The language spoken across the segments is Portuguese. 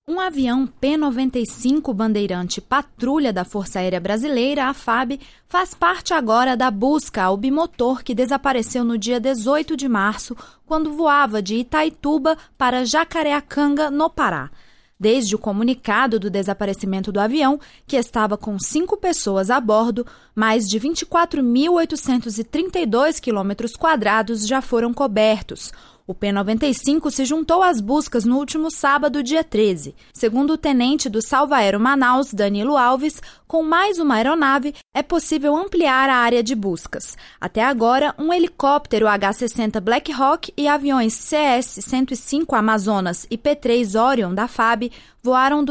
Um avião P-95 Bandeirante Patrulha da Força Aérea Brasileira, a FAB, faz parte agora da busca ao bimotor que desapareceu no dia 18 de março, quando voava de Itaituba para Jacareacanga, no Pará. Desde o comunicado do desaparecimento do avião, que estava com 5 pessoas a bordo, mais de 24.832 km² já foram cobertos. O P-95 se juntou às buscas no último sábado, dia 13. Segundo o tenente do Salvaero Manaus, Danilo Alves, com mais uma aeronave, é possível ampliar a área de buscas. Até agora, um helicóptero H-60 Black Hawk e aviões CS-105 Amazonas e P-3 Orion da FAB voaram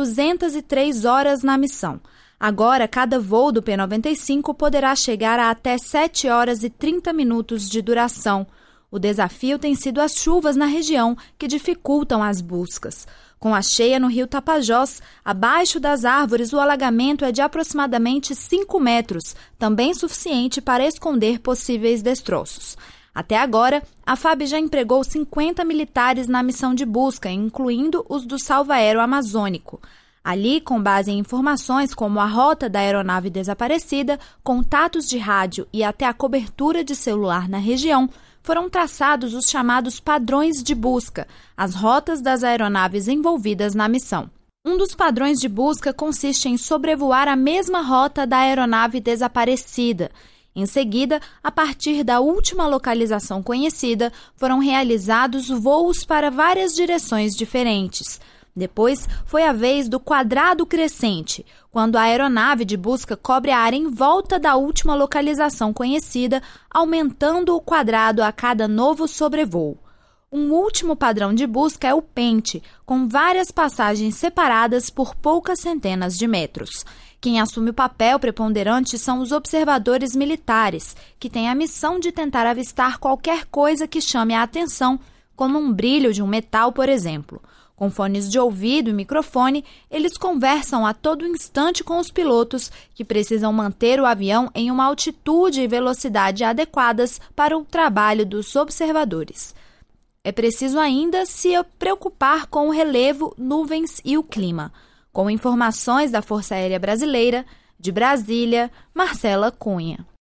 203 horas na missão. Agora, cada voo do P-95 poderá chegar a até 7 horas e 30 minutos de duração. O desafio tem sido as chuvas na região, que dificultam as buscas. Com a cheia no rio Tapajós, abaixo das árvores o alagamento é de aproximadamente 5 metros, também suficiente para esconder possíveis destroços. Até agora, a FAB já empregou 50 militares na missão de busca, incluindo os do Salvaero Amazônico. Ali, com base em informações como a rota da aeronave desaparecida, contatos de rádio e até a cobertura de celular na região, foram traçados os chamados padrões de busca, as rotas das aeronaves envolvidas na missão. Um dos padrões de busca consiste em sobrevoar a mesma rota da aeronave desaparecida. Em seguida, a partir da última localização conhecida, foram realizados voos para várias direções diferentes. Depois, foi a vez do quadrado crescente, quando a aeronave de busca cobre a área em volta da última localização conhecida, aumentando o quadrado a cada novo sobrevoo. Um último padrão de busca é o pente, com várias passagens separadas por poucas centenas de metros. Quem assume o papel preponderante são os observadores militares, que têm a missão de tentar avistar qualquer coisa que chame a atenção, como um brilho de um metal, por exemplo. Com fones de ouvido e microfone, eles conversam a todo instante com os pilotos, que precisam manter o avião em uma altitude e velocidade adequadas para o trabalho dos observadores. É preciso ainda se preocupar com o relevo, nuvens e o clima. Com informações da Força Aérea Brasileira, de Brasília, Marcela Cunha.